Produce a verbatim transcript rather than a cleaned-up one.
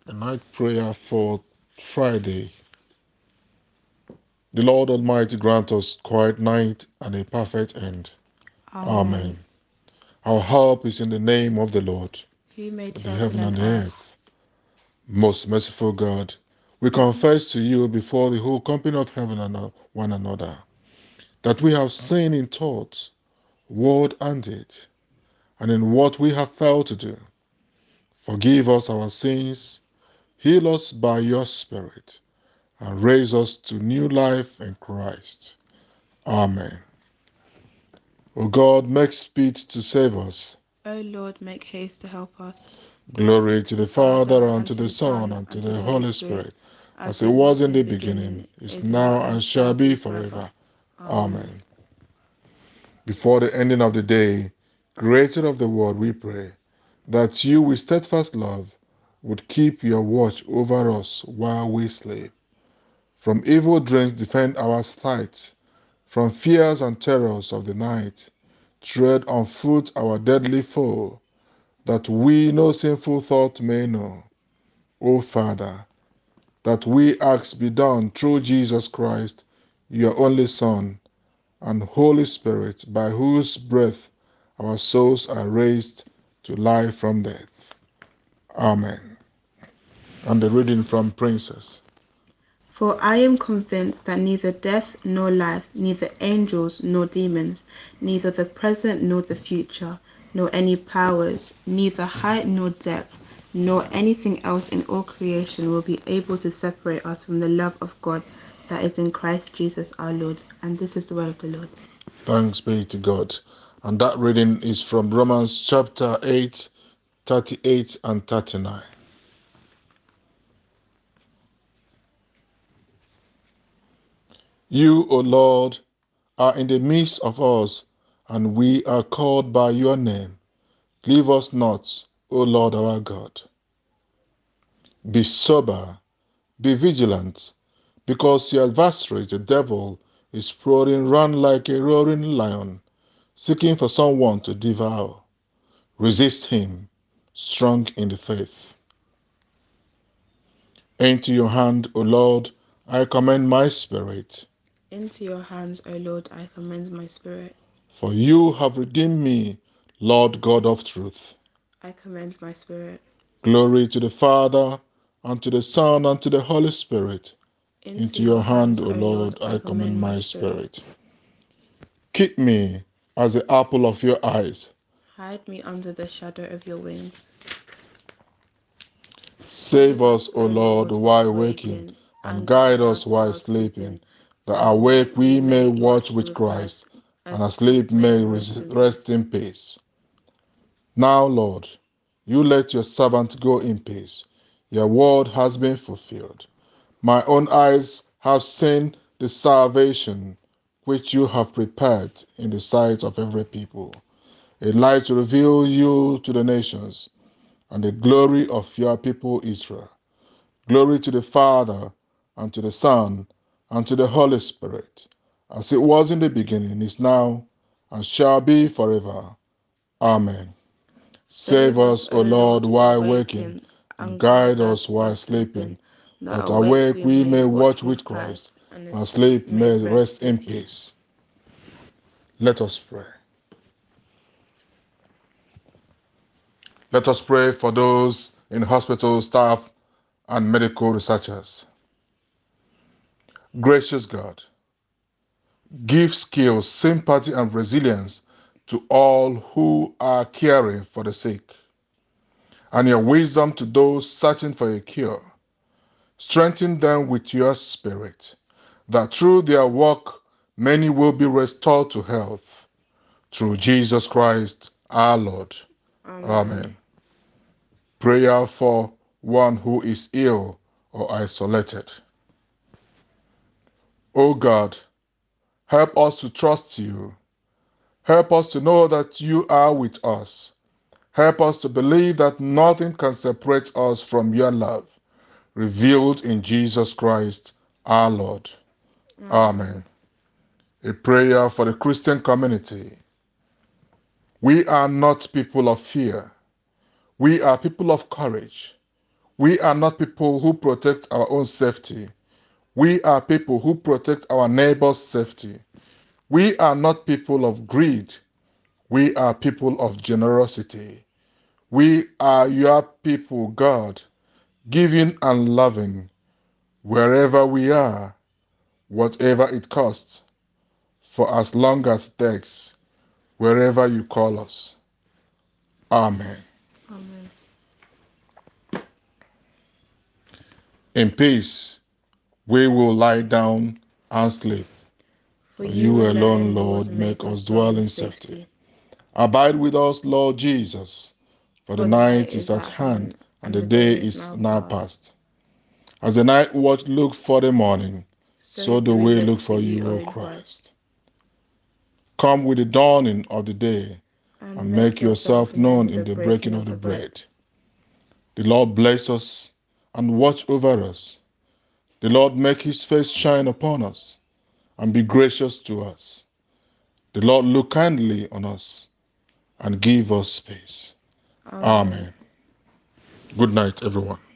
A night prayer for Friday. The Lord Almighty grant us quiet night and a perfect end. Amen. Amen. Our help is in the name of the Lord, Who made the heaven heaven and and the earth? earth. Most merciful God, we confess to you before the whole company of heaven and one another that we have sinned in thought, word, and deed, and in what we have failed to do. Forgive us our sins, heal us by your Spirit, and raise us to new life in Christ. Amen. O God, make speed to save us. O Lord, make haste to help us. Glory to The the Father, Father, and and to to the the Son, Son, and to and to the the Holy Holy Spirit, Spirit, as as it it was was in in the the beginning, beginning, is is now, now, and and shall shall be be forever. forever. Amen. Amen. Before the ending of the day, Creator of the world, we pray that you, with steadfast love, would keep your watch over us while we sleep. From evil dreams, defend our sight. From fears and terrors of the night, tread on foot our deadly foe, that we no sinful thought may know. O Father, that we ask be done through Jesus Christ, your only Son, and Holy Spirit, by whose breath our souls are raised to life from death. Amen. And the reading from Princess. For I am convinced that neither death nor life, neither angels nor demons, neither the present nor the future, nor any powers, neither height nor depth, nor anything else in all creation will be able to separate us from the love of God that is in Christ Jesus our Lord. And this is the word of the Lord. Thanks be to God. And that reading is from Romans chapter eight, thirty-eight and thirty-nine. You, O Lord, are in the midst of us, and we are called by your name. Leave us not, O Lord our God. Be sober, be vigilant, because your adversary, the devil, is prowling round like a roaring lion, seeking for someone to devour. Resist him, strong in the faith. Into your hand, O Lord, I commend my spirit. Into your hands, O Lord, I commend my spirit. For you have redeemed me, Lord God of truth. I commend my spirit. Glory to the Father, and to the Son, and to the Holy Spirit. Into Into your your hand, hands, O O Lord, Lord, I I commend commend my my spirit. spirit. Keep me as the apple of your eyes. Hide me under the shadow of your wings. Save Save us, us, O O Lord, Lord, while while waking, waking, and and guide guide us us while while sleeping, sleeping, that that awake awake we we may may watch watch with with Christ, Christ, and as asleep sleep may may rest in rest peace. in peace. Now, Lord, you let your servant go in peace. Your word has been fulfilled. My own eyes have seen the salvation which you have prepared in the sight of every people, a light to reveal you to the nations, and the glory of your people Israel. Glory to the Father, and to the Son, and to the Holy Spirit, as it was in the beginning, is now, and shall be forever. Amen. Save Save us, us, O O Lord, Lord, while while waking, waking, and and guide guide us us while while sleeping, sleeping, that that awake awake we we may may watch watch with with Christ, Christ, and and asleep asleep may may rest rest in in peace. peace. Let us pray. Let us pray for those in hospital staff and medical researchers. Gracious God, give skills, sympathy, and resilience to all who are caring for the sick, and your wisdom to those searching for a cure. Strengthen them with your spirit, that through their work many will be restored to health. Through Jesus Christ our Lord. Amen. Amen. Prayer for one who is ill or isolated. O God, help us to trust you. Help us to know that you are with us. Help us to believe that nothing can separate us from your love, revealed in Jesus Christ our Lord. Amen. Amen. A prayer for the Christian community. We are not people of fear. We are people of courage. We are not people who protect our own safety. We are people who protect our neighbor's safety. We are not people of greed. We are people of generosity. We are your people, God, giving and loving wherever we are, whatever it costs, for as long as it takes, wherever you call us. Amen. Amen. In peace, we will lie down and sleep. For For you you alone, alone, Lord, Lord, make make us us dwell dwell in in safety. safety. Abide with us, Lord Jesus, for the For the night night is is at at hand hand, and and the the day day is is now now past. past. As the night watch look for the morning, So so do do we we look look for for you, you, O O Christ. Christ. Come with the dawning of the day, And and make make yourself yourself known known in in the the breaking breaking of of the the bread. bread. The Lord bless us and watch over us. The Lord make his face shine upon us and be gracious to us. The Lord look kindly on us and give us peace. Amen. Amen. Good night, everyone.